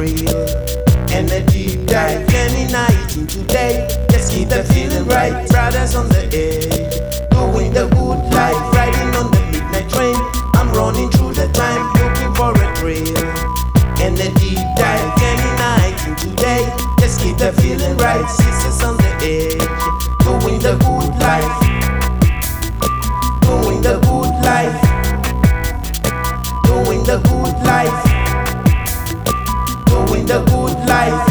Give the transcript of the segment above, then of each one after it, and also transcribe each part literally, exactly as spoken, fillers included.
real and a deep dive. Any night into day, just keep the feeling right. Brothers on the edge, doing the good life. Riding on the midnight train, I'm running through the time, looking for a thrill and a deep dive. Any night into day, just keep the feeling right. Sisters on the edge, doing the good life, doing the good life, doing the good life, doing the good life.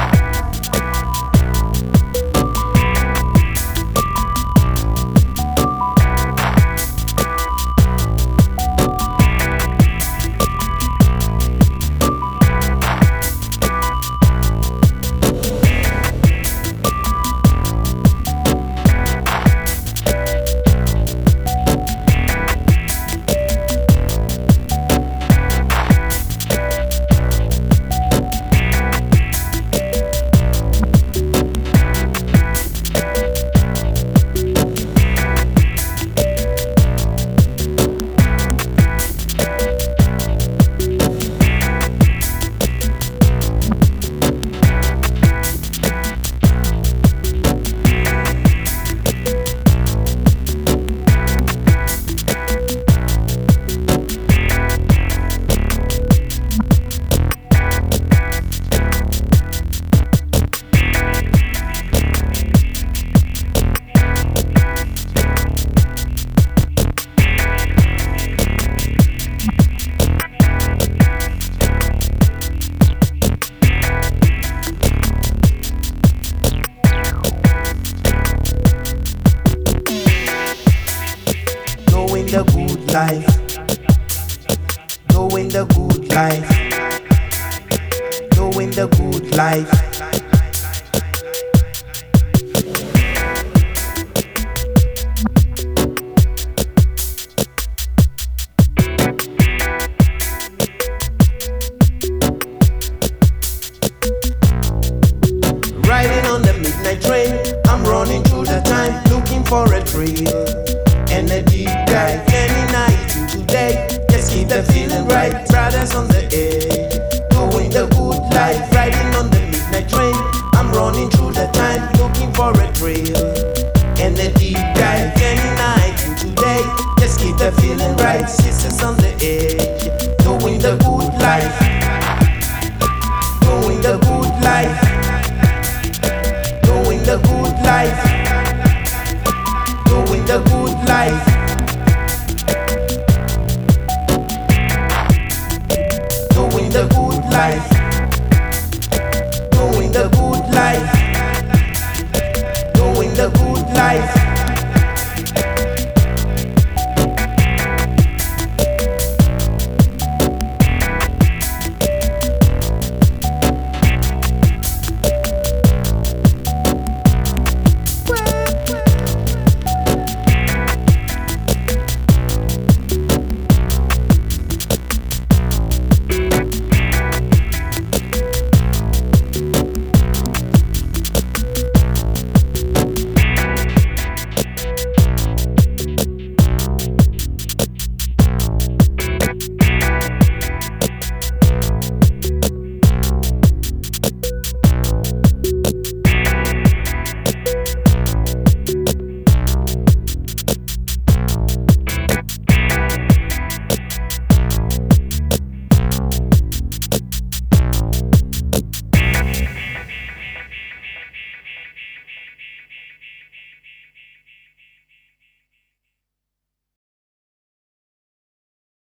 The good life, doing the good life, doing the good life. Riding on the midnight train, I'm running through the time, looking for a thrill and a deep dive. Any night into day, just keep the feeling right. Brothers on the edge, doing the good life. Riding on the midnight train, I'm running through the time, looking for a thrill and a deep dive. Any night into day, just keep the feeling right. Sisters on the edge, doing the good life, doing the good life, doing the good life, doing the good life, doing the good life, doing the good life, doing the good life.